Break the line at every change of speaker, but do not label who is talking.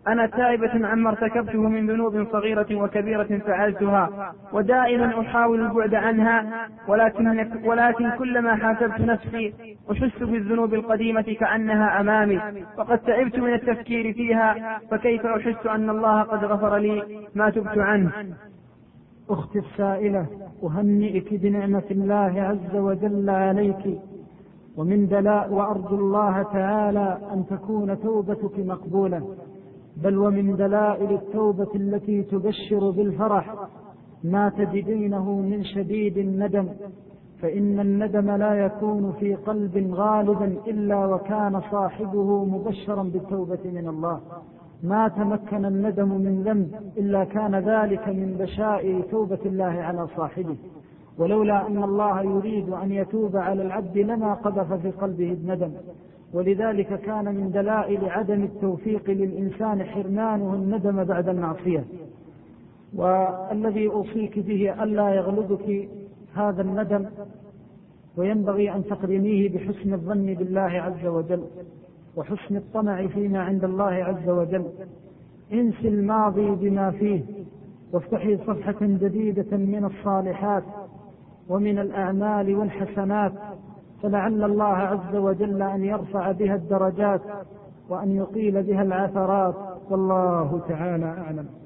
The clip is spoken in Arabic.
أنا تائبة عما ارتكبته من ذنوب صغيرة وكبيرة فعلتها، ودائما أحاول البعد عنها، ولكن كلما حاسبت نفسي أحس بالذنوب القديمة كأنها أمامي، وقد تعبت من التفكير فيها، فكيف أحس أن الله قد غفر لي ما تبت عنه؟
أختي السائلة، أهنئك بنعمة الله عز وجل عليك، وأرجو الله تعالى أن تكون توبتك مقبولة، بل ومن دلائل التوبة التي تبشر بالفرح ما تجدينه من شديد الندم، فإن الندم لا يكون في قلب غالبا إلا وكان صاحبه مبشرا بالتوبة من الله. ما تمكن الندم من ذنب إلا كان ذلك من بشائر توبة الله على صاحبه، ولولا أن الله يريد أن يتوب على العبد لما قذف في قلبه الندم. ولذلك كان من دلائل عدم التوفيق للإنسان حرمانه الندم بعد المعصية. والذي أوصيك به ألا يغلبك هذا الندم، وينبغي أن تقرنيه بحسن الظن بالله عز وجل وحسن الطمع فيما عند الله عز وجل. انسي الماضي بما فيه، وافتحي صفحة جديدة من الصالحات ومن الأعمال والحسنات، فلعل الله عز وجل أن يرفع بها الدرجات وأن يقيل بها العثرات، والله تعالى أعلم.